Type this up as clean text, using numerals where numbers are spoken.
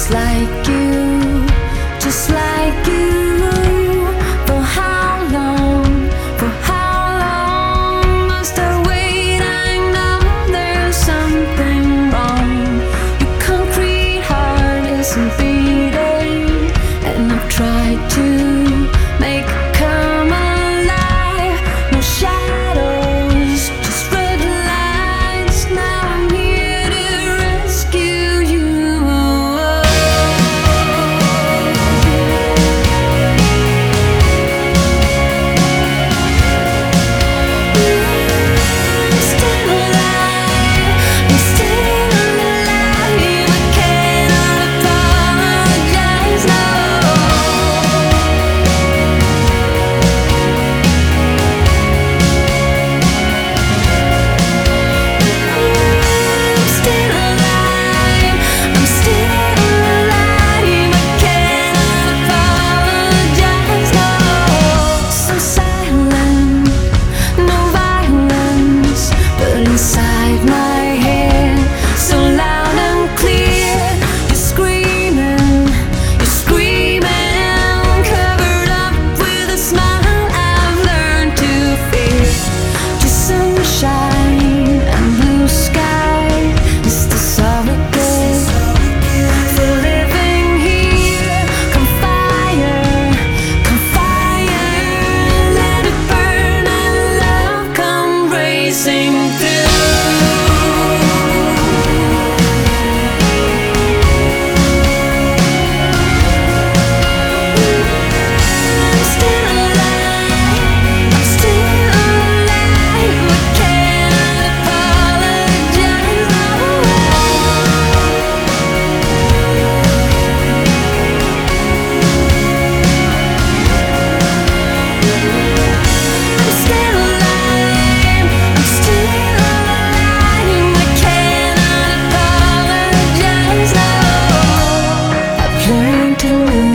just like you, just like you. For how long, for how long must I wait? I know there's something wrong. Your concrete heart isn't beating, and I've tried to make it come alive. No shadows, just red lights. Now I'm here to rescue you. I'm still alive, I'm still alive. I cannot apologize, no. I'm still alive, I'm still alive. I cannot apologize, no. So silent, no violence, but inside my head, so loud and clear. You're screaming, covered up with a smile I've learned to fear. Just sunshine and blue sky is the surrogate for living here. Come fire, let it burn and love come racing through. I'm still alive, I'm still alive. I cannot apologize, no. I'm still alive, I'm still alive. I cannot apologize, no. I've learned to live